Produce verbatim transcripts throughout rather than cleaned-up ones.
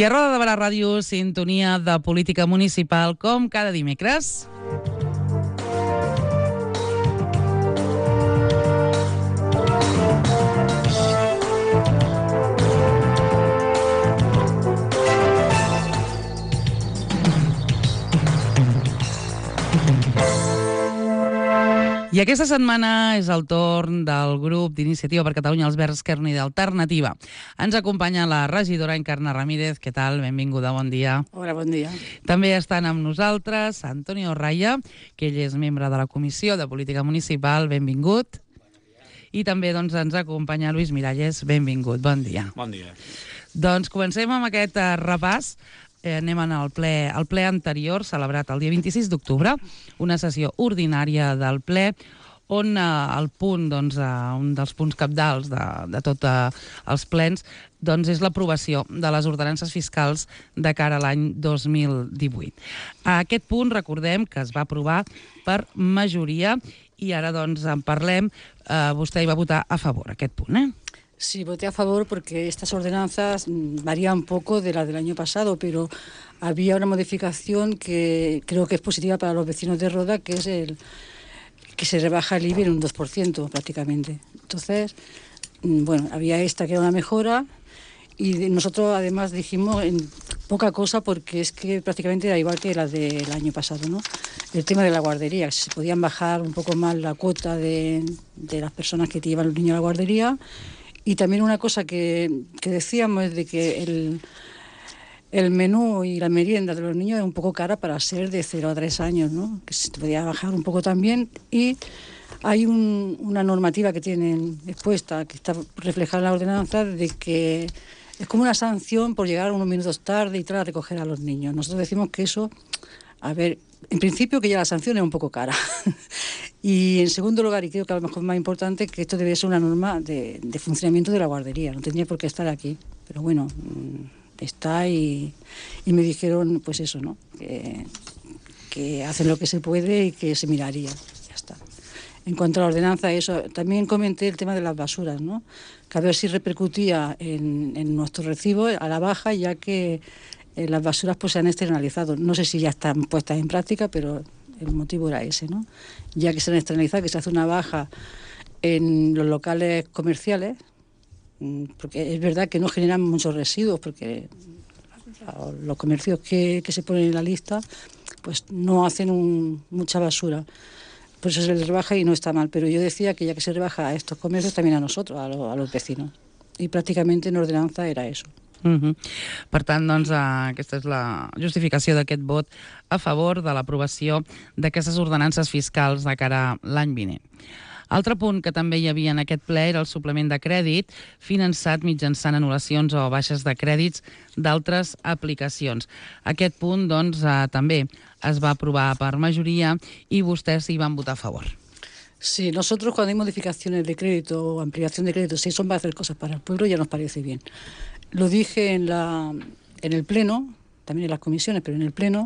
I a Roda de Barà Ràdio, sintonia de política municipal, com cada dimecres. I aquesta setmana és el torn del grup d'Iniciativa per Catalunya, els Verds Esquerra Unida Alternativa. Ens acompanya la regidora Encarna Ramírez. Què tal? Benvinguda, bon dia. Hola, bon dia. També estan amb nosaltres Antonio Raya, que ell és membre de la Comissió de Política Municipal. Benvingut. I també doncs, ens acompanya Lluís Miralles. Benvingut, bon dia. Bon dia. Doncs comencem amb aquest uh, repàs. Eh, anem al ple, al ple anterior, celebrat el dia vint-i-sis d'octubre, una sessió ordinària del ple, on eh, el punt, doncs, eh, un dels punts cabdals de, de tots eh, els plens, doncs, és l'aprovació de les ordenances fiscals de cara a l'any dos mil divuit. A aquest punt, recordem que es va aprovar per majoria i ara doncs en parlem. Eh, vostè hi va votar a favor, aquest punt, eh? Sí, voté a favor porque estas ordenanzas varían un poco de las del año pasado, pero había una modificación que creo que es positiva para los vecinos de Roda, que es el que se rebaja el I V A en un dos por ciento prácticamente. Entonces, bueno, había esta que era una mejora y nosotros además dijimos en poca cosa porque es que prácticamente era igual que la del año pasado, ¿no? El tema de la guardería, que se podían bajar un poco más la cuota de, de las personas que te llevan los niños a la guardería. Y también una cosa que, que decíamos es de que el, el menú y la merienda de los niños es un poco cara para ser de cero a tres años, ¿no? Que se podía bajar un poco también. Y hay un, una normativa que tienen expuesta, que está reflejada en la ordenanza, de que es como una sanción por llegar unos minutos tarde y tal a recoger a los niños. Nosotros decimos que eso, a ver, en principio que ya la sanción es un poco cara. Y en segundo lugar, y creo que a lo mejor más importante, que esto debería ser una norma de, de funcionamiento de la guardería. No tendría por qué estar aquí. Pero bueno, está y, y me dijeron, pues eso, ¿no? Que, que hacen lo que se puede y que se miraría. Ya está. En cuanto a la ordenanza, eso, también comenté el tema de las basuras, ¿no? Que a ver si repercutía en, en nuestros recibos a la baja, ya que eh, las basuras pues se han externalizado. No sé si ya están puestas en práctica, pero el motivo era ese, ¿no? Ya que se han externalizado, que se hace una baja en los locales comerciales, porque es verdad que no generan muchos residuos, porque los comercios que, que se ponen en la lista pues no hacen un, mucha basura. Por eso se les rebaja y no está mal. Pero yo decía que ya que se rebaja a estos comercios, también a nosotros, a, lo, a los vecinos. Y prácticamente en ordenanza era eso. Uh-huh. Per tant, doncs, uh, aquesta és la justificació d'aquest vot a favor de l'aprovació d'aquestes ordenances fiscals de cara a l'any vinent. Altre punt que també hi havia en aquest ple era el suplement de crèdit finançat mitjançant anul·lacions o baixes de crèdits d'altres aplicacions. Aquest punt, doncs, uh, també es va aprovar per majoria i vostès hi van votar a favor. Sí, nosotros cuando hay modificaciones de crédito o ampliación de crédito, si son para hacer cosas para el pueblo, ya nos parece bien. Lo dije en, la, en el Pleno, también en las comisiones, pero en el Pleno,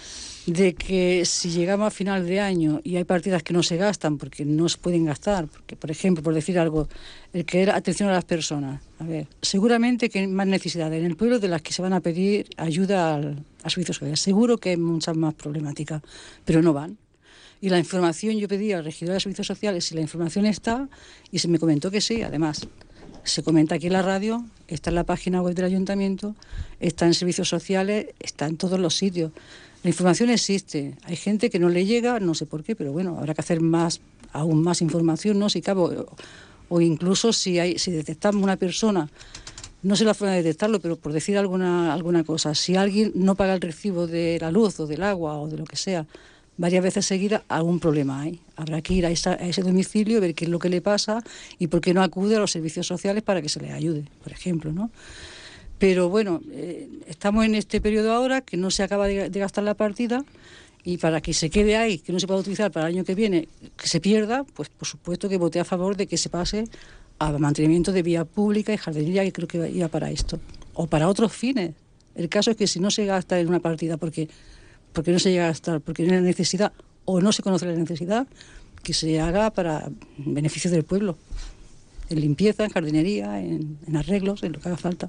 de que si llegamos a final de año y hay partidas que no se gastan porque no se pueden gastar, porque, por ejemplo, por decir algo, el que era atención a las personas, a ver, seguramente que hay más necesidades en el pueblo de las que se van a pedir ayuda al, a servicios sociales. Seguro que hay muchas más problemáticas, pero no van. Y la información, yo pedí al regidor de servicios sociales si la información está, y se me comentó que sí, además. Se comenta aquí en la radio, está en la página web del ayuntamiento, está en servicios sociales, está en todos los sitios. La información existe. Hay gente que no le llega, no sé por qué, pero bueno, habrá que hacer más, aún más información, ¿no? Si cabe, o, o incluso si hay, si detectamos una persona, no sé la forma de detectarlo, pero por decir alguna, alguna cosa, si alguien no paga el recibo de la luz o del agua o de lo que sea, varias veces seguidas, algún problema hay. Habrá que ir a, esa, a ese domicilio, ver qué es lo que le pasa y por qué no acude a los servicios sociales para que se le ayude, por ejemplo, ¿no? Pero bueno, eh, estamos en este periodo ahora que no se acaba de, de gastar la partida y para que se quede ahí, que no se pueda utilizar para el año que viene, que se pierda, pues por supuesto que voté a favor de que se pase a mantenimiento de vía pública y jardinería, que creo que iba para esto, o para otros fines. El caso es que si no se gasta en una partida porque... porque no se llega a gastar, porque no hay necesidad o no se conoce la necesidad, que se haga para beneficio del pueblo, en limpieza, en jardinería, en, en arreglos, en lo que haga falta.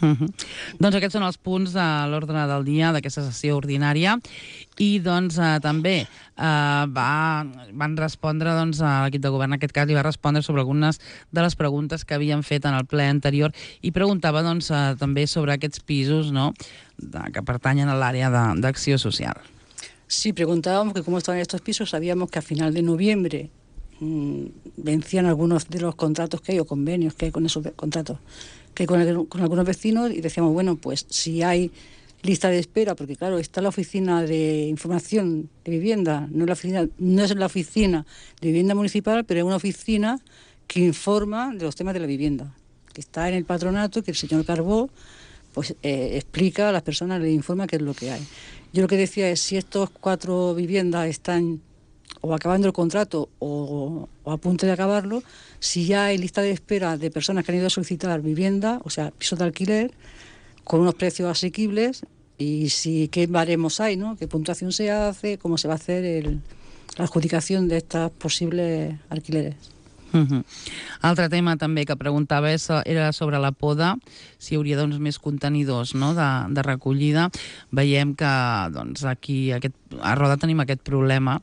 Uh -huh. Doncs aquests són els punts de l'ordre del dia d'aquesta sessió ordinària i doncs eh, també eh, va, van respondre doncs, a l'equip de govern, en aquest cas, i va respondre sobre algunes de les preguntes que havien fet en el ple anterior i preguntava doncs, eh, també sobre aquests pisos, no?, de, que pertanyen a l'àrea d'acció social. Sí, preguntábamos que cómo estaban estos pisos. Sabíamos que a final de noviembre mmm, vencían algunos de los contratos que hay o convenios que hay con esos contratos que hay con, con algunos vecinos, y decíamos, bueno, pues si hay lista de espera, porque claro, está la oficina de información de vivienda, no es la oficina, no es la oficina de vivienda municipal, pero es una oficina que informa de los temas de la vivienda, que está en el patronato, que el señor Carbó pues eh, explica a las personas, les informa qué es lo que hay. Yo lo que decía es, si estos cuatro viviendas están o acabando el contrato o, o a punto de acabarlo, si ya hay lista de espera de personas que han ido a solicitar vivienda, o sea, pisos de alquiler, con unos precios asequibles, y si qué baremos hay, ¿no?, qué puntuación se hace, cómo se va a hacer el, la adjudicación de estas posibles alquileres. Uh-huh. Altre tema també que preguntava és, era sobre la poda, si hi hauria doncs, més contenidors, no?, de, de recollida. Veiem que doncs, aquí aquest, a Roda tenim aquest problema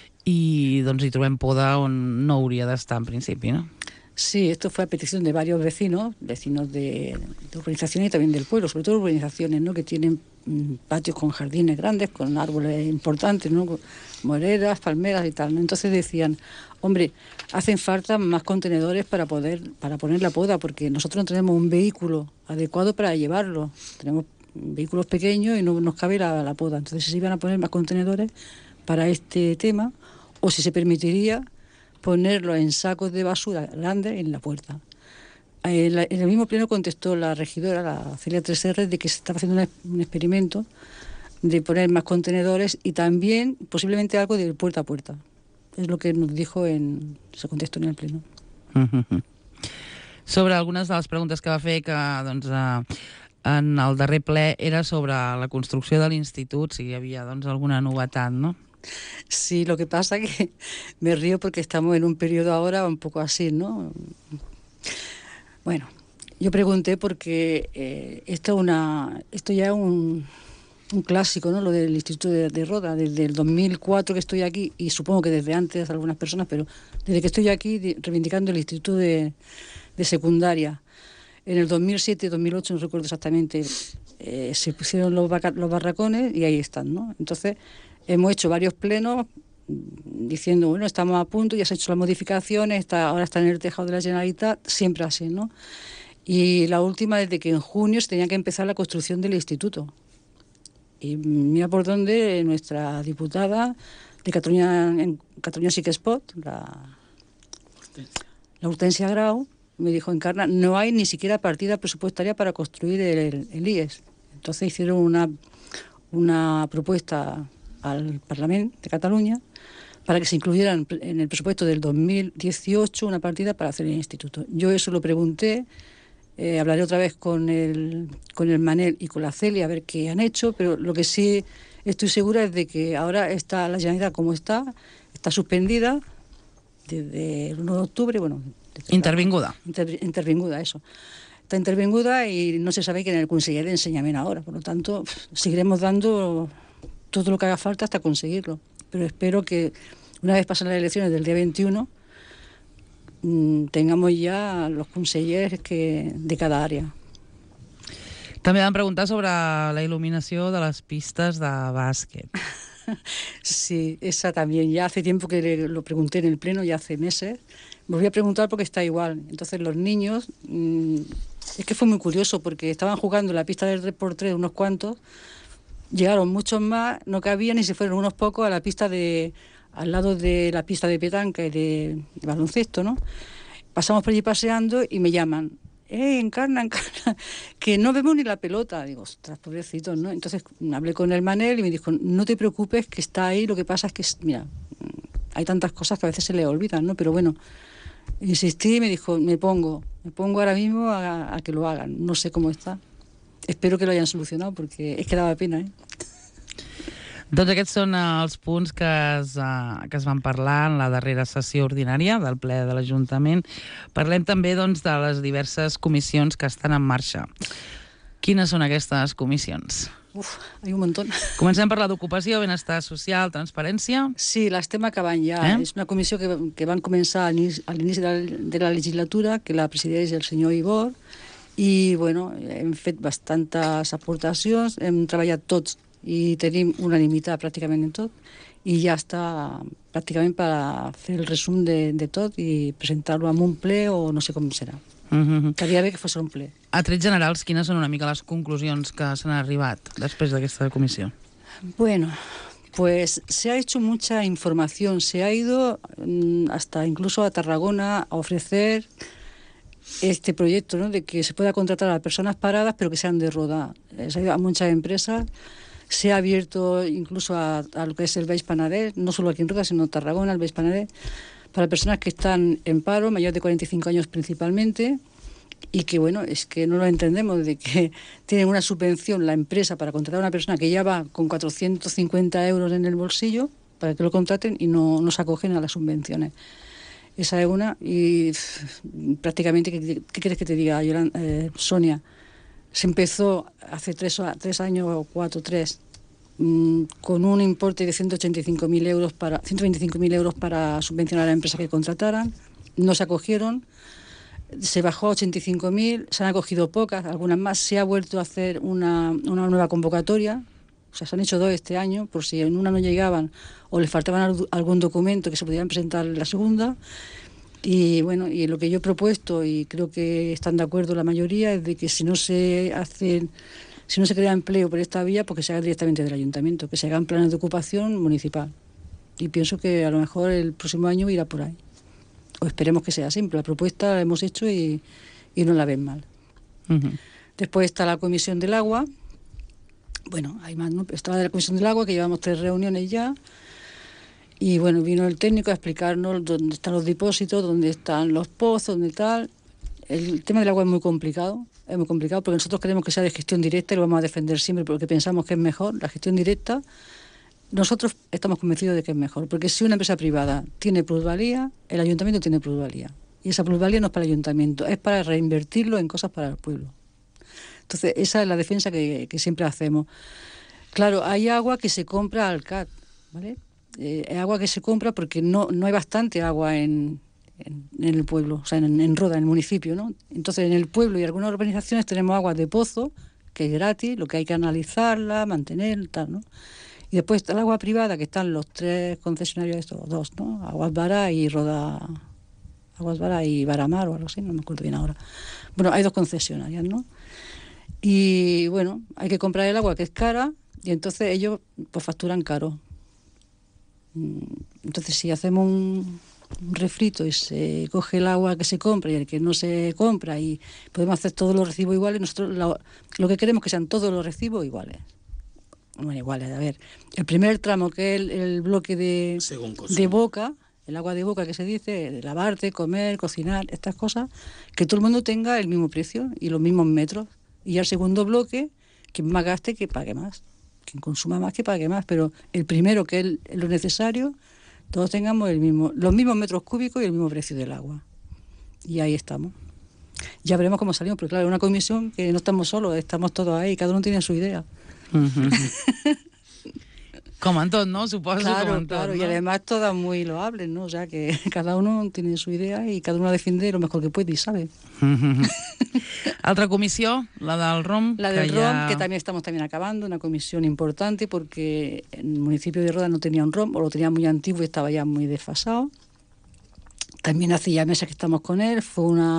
i doncs, hi trobem poda on no hauria d'estar en principi, no? Sí, esto fue a petición de varios vecinos, vecinos de, de urbanizaciones y también del pueblo, sobre todo urbanizaciones, ¿no?, que tienen mmm, patios con jardines grandes, con árboles importantes, ¿no?, moreras, palmeras y tal, ¿no? Entonces decían, hombre, hacen falta más contenedores para poder para poner la poda, porque nosotros no tenemos un vehículo adecuado para llevarlo, tenemos vehículos pequeños y no nos cabe la, la poda. Entonces, si se iban a poner más contenedores para este tema, o si se permitiría ponerlo en sacos de basura grandes en la puerta. En, la, en el mismo pleno contestó la regidora, la Celia tres erre, de que se estaba haciendo un, un experimento de poner más contenedores y también posiblemente algo de puerta a puerta. És el que nos dijo en, se contestó en el pleno. Uh-huh. Sobre algunes de les preguntes que va fer, que doncs, eh, en el darrer ple era sobre la construcció de l'institut, si hi havia doncs, alguna novetat, ¿no? Sí, lo que pasa que me río porque estamos en un periodo ahora un poco así, ¿no? Bueno, yo pregunté porque eh, esto, una, esto ya es un, un clásico, ¿no?, lo del Instituto de, de Roda, desde el dos mil cuatro que estoy aquí, y supongo que desde antes algunas personas, pero desde que estoy aquí de, reivindicando el Instituto de, de Secundaria. En el dos mil siete, dos mil ocho, no recuerdo exactamente, eh, se pusieron los, los barracones y ahí están, ¿no? Entonces, hemos hecho varios plenos diciendo, bueno, estamos a punto, ya se han hecho las modificaciones, está, ahora está en el tejado de la Generalitat, siempre así, ¿no? Y la última, desde que en junio se tenía que empezar la construcción del instituto. Y mira por dónde nuestra diputada de Cataluña, en Cataluña Sí que es Pot, la, la Hortensia Grau, me dijo, Encarna, no hay ni siquiera partida presupuestaria para construir el, el, el I E S. Entonces hicieron una, una propuesta al Parlamento de Cataluña para que se incluyera en el presupuesto del dos mil dieciocho una partida para hacer el instituto. Yo eso lo pregunté, eh, hablaré otra vez con el, con el Manel y con la Celia a ver qué han hecho, pero lo que sí estoy segura es de que ahora está la Generalitat como está, está suspendida desde el uno de octubre, bueno... Intervinguda. Inter, intervinguda, eso. Está intervinguda y no se sabe quién es el conseller de enseñamiento ahora, por lo tanto, seguiremos dando todo lo que haga falta hasta conseguirlo. Pero espero que una vez pasen las elecciones del día veintiuno mmm, tengamos ya los consellers que, de cada área. També van preguntar sobre la il·luminació de les pistes de bàsquet. Sí, esa también. Ya hace tiempo que le, lo pregunté en el pleno, ya hace meses. Volví a preguntar porque está igual. Entonces los niños, mmm, es que fue muy curioso porque estaban jugando en la pista del tres por tres unos cuantos, llegaron muchos más, no cabían y se fueron unos pocos a la pista de, al lado de la pista de petanca y de, de baloncesto, ¿no? Pasamos por allí paseando y me llaman, eh, Encarna, Encarna, que no vemos ni la pelota. Digo, ostras, pobrecitos, ¿no? Entonces hablé con el Manel y me dijo, no te preocupes, que está ahí, lo que pasa es que, mira, hay tantas cosas que a veces se le olvidan, ¿no? Pero bueno, insistí y me dijo, me pongo, me pongo ahora mismo a, a que lo hagan, no sé cómo está. Espero que lo hayan solucionado porque es que daba pena, eh? Doncs aquests són els punts que es, uh, que es van parlar en la darrera sessió ordinària del ple de l'Ajuntament. Parlem també doncs, de les diverses comissions que estan en marxa. Quines són aquestes comissions? Uf, hay un montón. Comencem per la d'ocupació, benestar social, transparència. Sí, l'estem acabant ja. Eh? És una comissió que, que van començar a l'inici de, de la legislatura, que la presideix el senyor Ibor, i bueno, hem fet bastantes aportacions, hem treballat tots i tenim unanimitat pràcticament en tot, i ja està pràcticament per a fer el resum de, de tot i presentar-lo en un ple o no sé com serà. Uh-huh. Estaria bé que fos un ple. A trets generals, quines són una mica les conclusions que s'han arribat després d'aquesta comissió? Bueno, pues se ha hecho mucha información, se ha ido mmm, hasta incluso a Tarragona a ofrecer este proyecto, ¿no? De que se pueda contratar a personas paradas pero que sean de Roda. Se ha ido a muchas empresas, se ha abierto incluso a, a lo que es el Baix Penedès, no solo aquí en Roda, sino en Tarragona, el Baix Penedès, para personas que están en paro, mayores de cuarenta y cinco años principalmente, y que, bueno, es que no lo entendemos, de que tienen una subvención la empresa para contratar a una persona que ya va con cuatrocientos cincuenta euros en el bolsillo para que lo contraten y no, no se acogen a las subvenciones. Esa es una, y pff, prácticamente, ¿qué, qué quieres que te diga, Yolanda, eh, Sonia? Se empezó hace tres, tres años o cuatro, tres, con un importe de ciento ochenta y cinco mil euros para ciento veinticinco mil euros para subvencionar a la empresa que contrataran, no se acogieron, se bajó a ochenta y cinco mil, se han acogido pocas, algunas más, se ha vuelto a hacer una, una nueva convocatoria, o sea, se han hecho dos este año, por si en una no llegaban o les faltaban algún documento que se pudieran presentar en la segunda. Y bueno, y lo que yo he propuesto, y creo que están de acuerdo la mayoría, es de que si no se hacen Si no se crea empleo por esta vía, pues que se haga directamente del ayuntamiento, que se hagan planes de ocupación municipal. Y pienso que a lo mejor el próximo año irá por ahí. O esperemos que sea así, pero la propuesta la hemos hecho y, y no la ven mal. Uh-huh. Después está la Comisión del Agua. Bueno, hay más, ¿no? Está la de la Comisión del Agua, que llevamos tres reuniones ya. Y bueno, vino el técnico a explicarnos dónde están los depósitos, dónde están los pozos, dónde tal. El tema del agua es muy complicado. Es muy complicado porque nosotros queremos que sea de gestión directa y lo vamos a defender siempre porque pensamos que es mejor la gestión directa. Nosotros estamos convencidos de que es mejor, porque si una empresa privada tiene plusvalía, el ayuntamiento tiene plusvalía. Y esa plusvalía no es para el ayuntamiento, es para reinvertirlo en cosas para el pueblo. Entonces, esa es la defensa que, que siempre hacemos. Claro, hay agua que se compra al C A T, ¿vale? Eh, hay agua que se compra porque no, no hay bastante agua en... En, en el pueblo, o sea, en, en Roda, en el municipio, ¿no? Entonces, en el pueblo y algunas urbanizaciones tenemos agua de pozo, que es gratis, lo que hay que analizarla, mantener, tal, ¿no? Y después está el agua privada, que están los tres concesionarios, estos dos, ¿no? Aguas Vara y Roda... Aguas Vara y Varamar o algo así, no me acuerdo bien ahora. Bueno, hay dos concesionarias, ¿no? Y, bueno, hay que comprar el agua, que es cara, y entonces ellos, pues, facturan caro. Entonces, si hacemos un... un refrito y se coge el agua que se compra y el que no se compra y podemos hacer todos los recibos iguales, nosotros lo, lo que queremos es que sean todos los recibos iguales. Bueno, iguales, a ver, el primer tramo, que es el, el bloque de, de boca, el agua de boca que se dice, lavarte, comer, cocinar, estas cosas, que todo el mundo tenga el mismo precio y los mismos metros. Y el segundo bloque, quien más gaste, que pague más, quien consuma más, que pague más, pero el primero, que es el, lo necesario, todos tengamos el mismo, los mismos metros cúbicos y el mismo precio del agua. Y ahí estamos. Ya veremos cómo salimos, porque claro, es una comisión que no estamos solos, estamos todos ahí, cada uno tiene su idea. Uh-huh. Com en tot, no? Suposo, claro, com en tot, claro, ¿no? Y además todas muy loables, ¿no? O sea, que cada uno tiene su idea y cada uno defiende lo mejor que puede y sabe. Uh-huh. Altra comissió, la del R O M. La del que R O M, ya... que también estamos también acabando, una comisión importante porque el municipio de Roda no tenía un R O M, o lo tenía muy antiguo y estaba ya muy desfasado. También hace ya meses que estamos con él, fue una...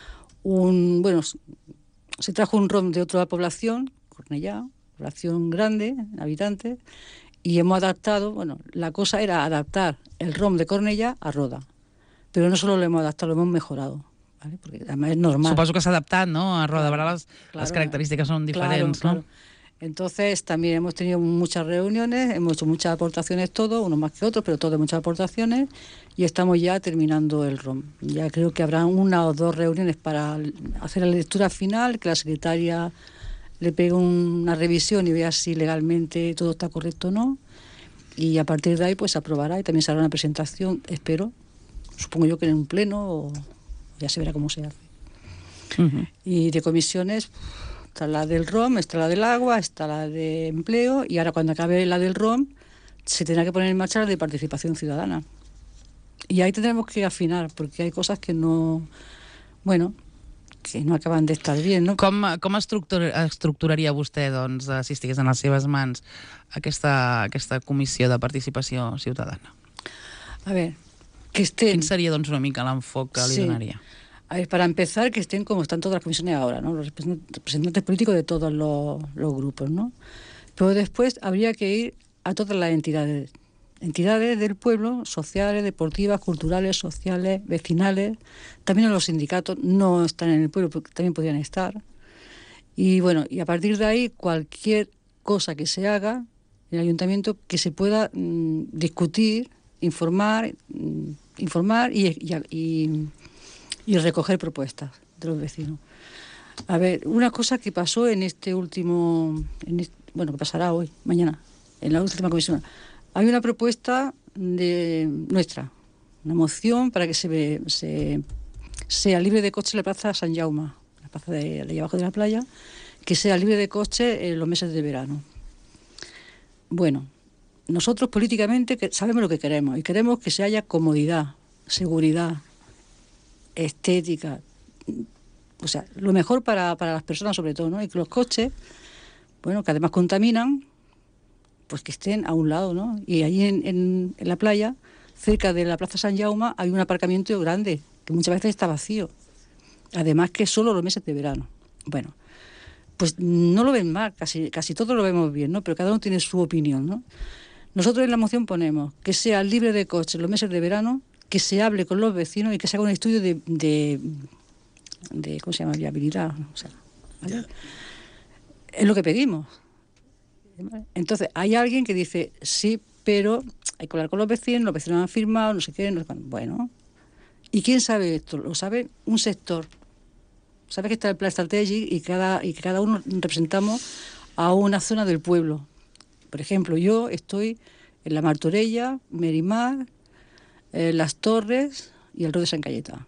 un bueno, se trajo un R O M de otra población, Cornellá, población grande, habitantes, y hemos adaptado, bueno, la cosa era adaptar el R O M de Cornellá a Roda, pero no solo lo hemos adaptado, lo hemos mejorado, ¿vale? Porque además es normal. Suposo que s'ha adaptat, no? A Roda, claro, les, claro, les característiques són diferents, claro, ¿no? Claro. Entonces también hemos tenido muchas reuniones, hemos hecho muchas aportaciones todos, unos más que otros, pero todos muchas aportaciones, y estamos ya terminando el R O M. Ya creo que habrá una o dos reuniones para hacer la lectura final, que la secretaria le pegue una revisión y vea si legalmente todo está correcto o no, y a partir de ahí pues se aprobará y también se hará una presentación, espero, supongo yo que en un pleno, o ya se verá cómo se hace. Uh-huh. Y de comisiones, Está la del R O M, está la del agua, está la de empleo, y ahora cuando acabe la del R O M se tendrá que poner en marcha la de participación ciudadana. Y ahí tendremos que afinar, porque hay cosas que no, bueno, que no acaban de estar bien, no? Com, com estructura, estructuraria vostè, doncs, si estigués en les seves mans, aquesta, aquesta comissió de participació ciutadana? A ver, que estén... Quin seria, doncs, una mica l'enfoc que li sí. donaria? A ver, para empezar, que estén como están todas las comisiones ahora, ¿no? Los representantes políticos de todos los, los grupos, ¿no? Pero después habría que ir a todas las entidades, entidades del pueblo, sociales, deportivas, culturales, sociales, vecinales, también a los sindicatos, no están en el pueblo, porque también podrían estar. Y bueno, y a partir de ahí, cualquier cosa que se haga en el ayuntamiento que se pueda mmm, discutir, informar, mmm, informar y, y, y y recoger propuestas de los vecinos. A ver, una cosa que pasó en este último, en este, bueno, que pasará hoy, mañana, en la última comisión. Hay una propuesta de nuestra, una moción para que se, se sea libre de coche la plaza San Jaume, la plaza de, de abajo de la playa, que sea libre de coche en los meses de verano. Bueno, nosotros políticamente sabemos lo que queremos, y queremos que se haya comodidad, seguridad, estética, o sea, lo mejor para, para las personas sobre todo, ¿no? Y que los coches, bueno, que además contaminan, pues que estén a un lado, ¿no? Y allí en, en, en la playa, cerca de la Plaza San Jaume, hay un aparcamiento grande, que muchas veces está vacío. Además que solo los meses de verano. Bueno, pues no lo ven mal, casi, casi todos lo vemos bien, ¿no? Pero cada uno tiene su opinión, ¿no? Nosotros en la moción ponemos que sea libre de coches los meses de verano, que se hable con los vecinos y que se haga un estudio de, de, de ¿cómo se llama? Viabilidad. O sea, ¿vale? Es lo que pedimos. Entonces, hay alguien que dice, sí, pero hay que hablar con los vecinos, los vecinos han firmado, no sé qué, no sé cuándo. Bueno, ¿y quién sabe esto? Lo sabe un sector. Sabe que está el plan estratégico y, cada, y que cada uno representamos a una zona del pueblo. Por ejemplo, yo estoy en la Martorella, Merimar, Eh, Las Torres y el Río de San Cayetano.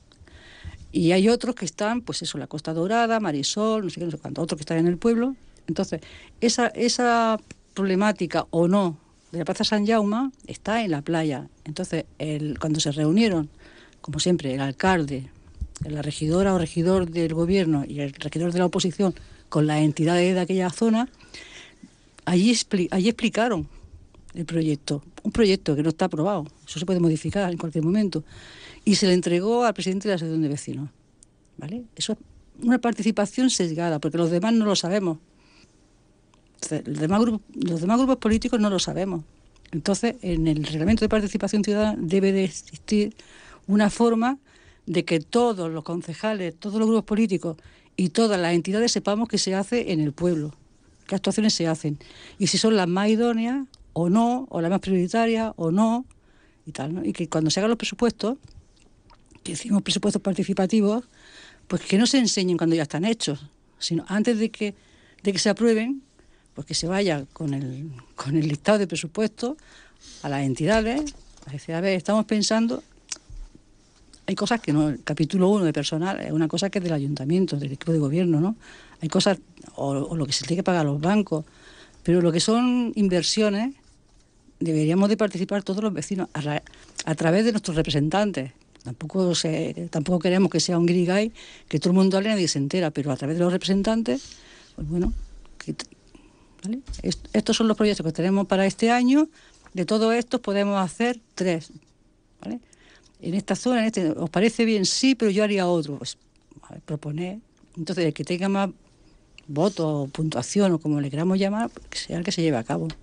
Y hay otros que están, pues eso, la Costa Dorada, Marisol, no sé qué, no sé cuánto, otros que están en el pueblo. Entonces, esa, esa problemática o no de la Plaza San Jaume está en la playa. Entonces, el, cuando se reunieron, como siempre, el alcalde, la regidora o regidor del gobierno y el regidor de la oposición con las entidades de aquella zona, allí, expli- allí explicaron el proyecto, un proyecto que no está aprobado, eso se puede modificar en cualquier momento, y se le entregó al presidente de la asociación de vecinos, ¿vale? Eso es una participación sesgada, porque los demás no lo sabemos. Entonces, los demás grupos, los demás grupos políticos no lo sabemos. Entonces, en el reglamento de participación ciudadana debe de existir una forma de que todos los concejales, todos los grupos políticos y todas las entidades sepamos qué se hace en el pueblo, qué actuaciones se hacen, y si son las más idóneas o no, o la más prioritaria, o no, y tal, ¿no? Y que cuando se hagan los presupuestos, que hicimos presupuestos participativos, pues que no se enseñen cuando ya están hechos, sino antes de que, de que se aprueben, pues que se vaya con el, con el listado de presupuestos a las entidades, a decir, a ver, estamos pensando, hay cosas que no, el capítulo uno de personal es una cosa que es del ayuntamiento, del equipo de gobierno, ¿no? Hay cosas, o, o lo que se tiene que pagar a los bancos, pero lo que son inversiones, deberíamos de participar todos los vecinos a, ra- a través de nuestros representantes. Tampoco se, tampoco queremos que sea un guirigay, que todo el mundo hable y nadie se entera, pero a través de los representantes, pues bueno, que, ¿vale? Est- estos son los proyectos que tenemos para este año. De todos estos podemos hacer tres, ¿vale? En esta zona, en este, ¿os parece bien? Sí, pero yo haría otro. Pues, a ver, proponer. Entonces, el que tenga más votos o puntuación o como le queramos llamar, que sea el que se lleve a cabo.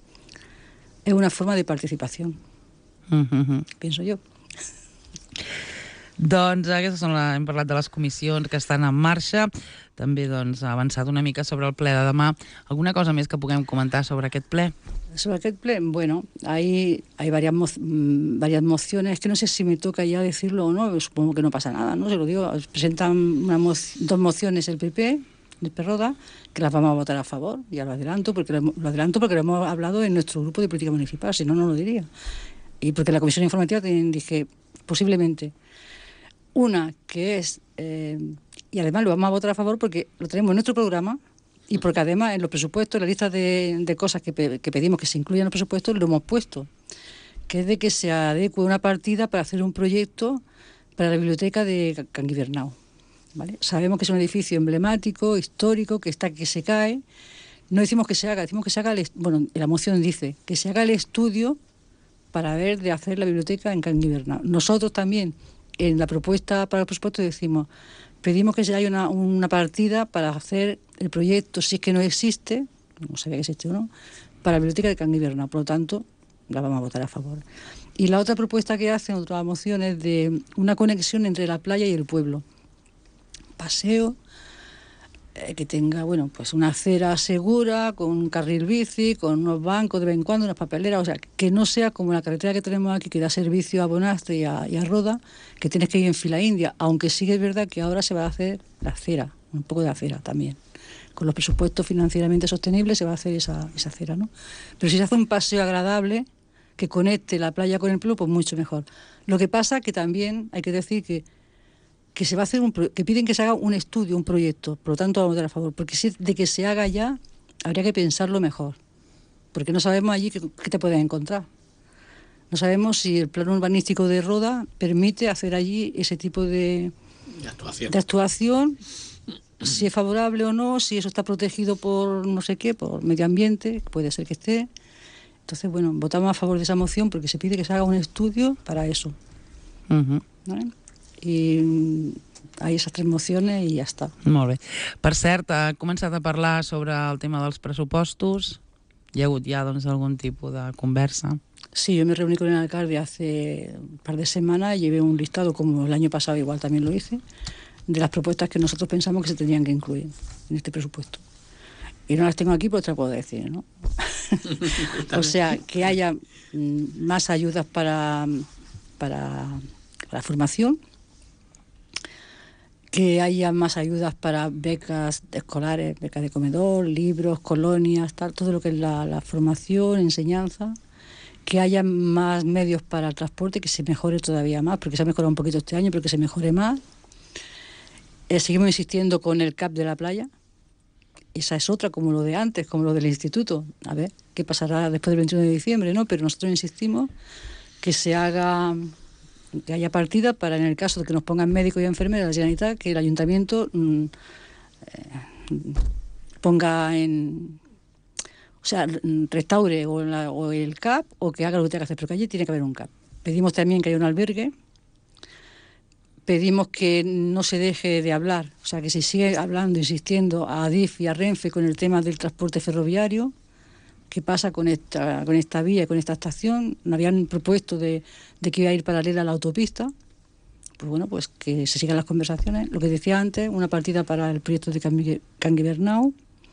És una forma de participació, Uh-huh. penso jo. Doncs aquestes són la, hem parlat de les comissions que estan en marxa, també doncs, ha avançat una mica sobre el ple de demà. Alguna cosa més que puguem comentar sobre aquest ple? Sobre aquest ple, bueno, hay, hay varias, mo varias mociones, que no sé si me toca ya decirlo o no, supongo que no pasa nada, ¿no? Se lo digo, presentan una mo dos mociones el P P, el Perroda, que las vamos a votar a favor, ya lo adelanto, porque lo, lo adelanto porque lo hemos hablado en nuestro grupo de política municipal, si no, no lo diría. Y porque la comisión informativa tienen, dije, posiblemente, una que es eh, y además lo vamos a votar a favor porque lo tenemos en nuestro programa y porque además en los presupuestos, en la lista de, de cosas que, pe- que pedimos que se incluyan en los presupuestos, lo hemos puesto, que es de que se adecue una partida para hacer un proyecto para la biblioteca de Canguibernau, ¿vale? Sabemos que es un edificio emblemático, histórico, que está que se cae. No decimos que se haga, decimos que se haga, el, bueno, la moción dice que se haga el estudio para ver de hacer la biblioteca en Canguibernau. Nosotros también, en la propuesta para el presupuesto, decimos, pedimos que se haya una, una partida para hacer el proyecto, si es que no existe, no sabía que existe o no, para la biblioteca de Canguibernau. Por lo tanto, la vamos a votar a favor. Y la otra propuesta que hacen, otra moción, es de una conexión entre la playa y el pueblo. Paseo, eh, que tenga, bueno, pues una acera segura, con un carril bici, con unos bancos de vez en cuando, unas papeleras, o sea, que no sea como la carretera que tenemos aquí, que da servicio a Bonastre y a, y a Roda, que tienes que ir en fila india, aunque sí que es verdad que ahora se va a hacer la acera, un poco de acera también. Con los presupuestos financieramente sostenibles se va a hacer esa, esa acera, ¿no? Pero si se hace un paseo agradable que conecte la playa con el pueblo, pues mucho mejor. Lo que pasa que también hay que decir que, que se va a hacer un pro- que piden que se haga un estudio, un proyecto, por lo tanto vamos a votar a favor, porque si de que se haga ya, habría que pensarlo mejor, porque no sabemos allí qué, qué te puedes encontrar. No sabemos si el plan urbanístico de Roda permite hacer allí ese tipo de, De actuación. de actuación, si es favorable o no, si eso está protegido por no sé qué, por medio ambiente, puede ser que esté. Entonces, bueno, votamos a favor de esa moción porque se pide que se haga un estudio para eso. Uh-huh. ¿Vale? I mm, hay esas tres mociones i ja està. Molt bé. Per cert, ha començat a parlar sobre el tema dels pressupostos. Hi ha hagut ja doncs, algun tipus de conversa? Sí, yo me reuní con el alcalde hace un par de semanas y llevé un listado, como el año pasado igual también lo hice, de las propuestas que nosotros pensamos que se tendrían que incluir en este presupuesto. Y no las tengo aquí, pero te las puedo decir, ¿no? O sea, que haya mm, más ayudas para, para, para la formación, que haya más ayudas para becas escolares, becas de comedor, libros, colonias, tal, todo lo que es la, la formación, enseñanza, que haya más medios para el transporte, que se mejore todavía más, porque se ha mejorado un poquito este año, pero que se mejore más. Eh, seguimos insistiendo con el C A P de la playa. Esa es otra, como lo de antes, como lo del instituto. A ver qué pasará después del veintiuno de diciembre, ¿no? Pero nosotros insistimos que se haga, que haya partida para, en el caso de que nos pongan médicos y enfermeras de la Generalitat, que el ayuntamiento mmm, eh, ponga en... O sea, restaure o, la, o el C A P o que haga lo que tenga que hacer, pero que allí tiene que haber un C A P. Pedimos también que haya un albergue. Pedimos que no se deje de hablar, o sea, que se siga hablando, insistiendo a Adif y a Renfe con el tema del transporte ferroviario. ¿Qué pasa con esta, con esta vía y con esta estación? Nos habían propuesto de, de que iba a ir paralela a la autopista. Pues bueno, pues que se sigan las conversaciones. Lo que decía antes, una partida para el proyecto de Canguibernau.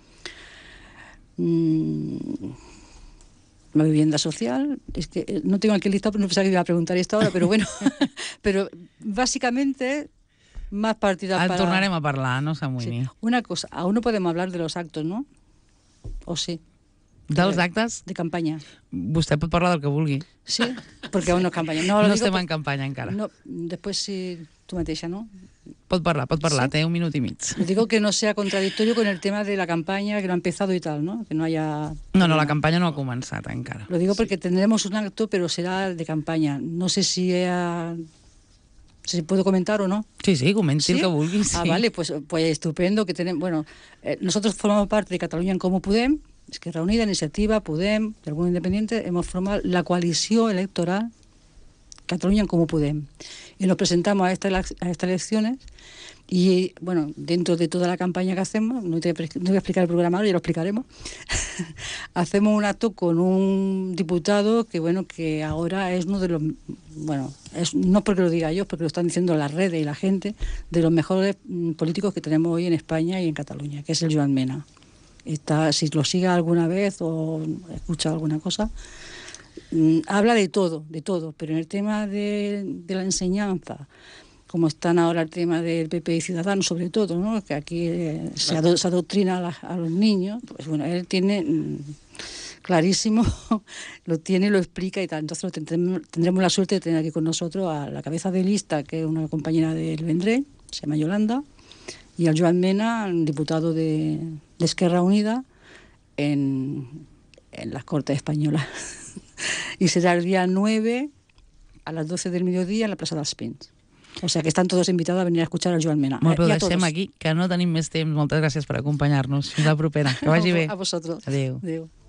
Mm, la vivienda social, es que no tengo aquí el listado, pero no pensaba que iba a preguntar esto ahora, pero bueno, pero básicamente más partidas En para... tornarem a parlar, no s'amoïni. Sí. Una cosa, aún no podemos hablar de los actos, ¿no? ¿O sí? Dels actes, de campaña. vostè pot parlar del que vulgui. Sí, porque aún no es campaña. No, No, lo no digo estem por- en campanya encara. no, después sí, tú mateixa, ¿no? Pot parlar, pot parlar, Sí? té un minut i mig. Lo digo que no sea contradictorio con el tema de la campaña, que no ha empezado y tal, ¿no? Que no haya... No, no, la campanya no ha començat encara. Lo digo porque tendremos un acto, pero será de campaña. No sé si ha- si puedo comentar o no. Sí, sí, comenti el ¿Sí? que vulgui. Sí. Ah, vale, pues, pues estupendo que tenemos... Bueno, eh, nosotros formamos parte de Cataluña en Comú Podem, Esquerra Unida, Iniciativa, Podem, de algún independiente, hemos formado la coalición electoral Cataluña en Comú Podem. Y nos presentamos a, esta, a estas elecciones y, bueno, dentro de toda la campaña que hacemos, no te, no te voy a explicar el programa ahora, ya lo explicaremos, hacemos un acto con un diputado que, bueno, que ahora es uno de los, bueno, es, no porque lo diga yo, porque lo están diciendo las redes y la gente, de los mejores mm, políticos que tenemos hoy en España y en Cataluña, que es el Joan Mena. Está, si lo siga alguna vez o escucha alguna cosa, mmm, habla de todo, de todo, pero en el tema de, de la enseñanza, como están ahora el tema del P P y Ciudadanos, sobre todo, ¿no? Que aquí eh, se, ado se adoctrina a, la, a los niños, pues bueno, él tiene mmm, clarísimo, lo tiene, lo explica y tal. Entonces lo tendremos, tendremos la suerte de tener aquí con nosotros a la cabeza de lista, que es una compañera del Vendrell, se llama Yolanda, y el Joan Mena, diputado de, de Esquerra Unida en, en las Cortes Españolas. Y será el día nueve a las doce del mediodía en la Plaça dels Pins. O sea que están todos invitados a venir a escuchar al Joan Mena. Molt bé, eh, deixem aquí, que no tenim més temps. Moltes gràcies per acompanyar-nos. Fins la propera. Que vagi bé. A vosotros. Adéu. Adéu.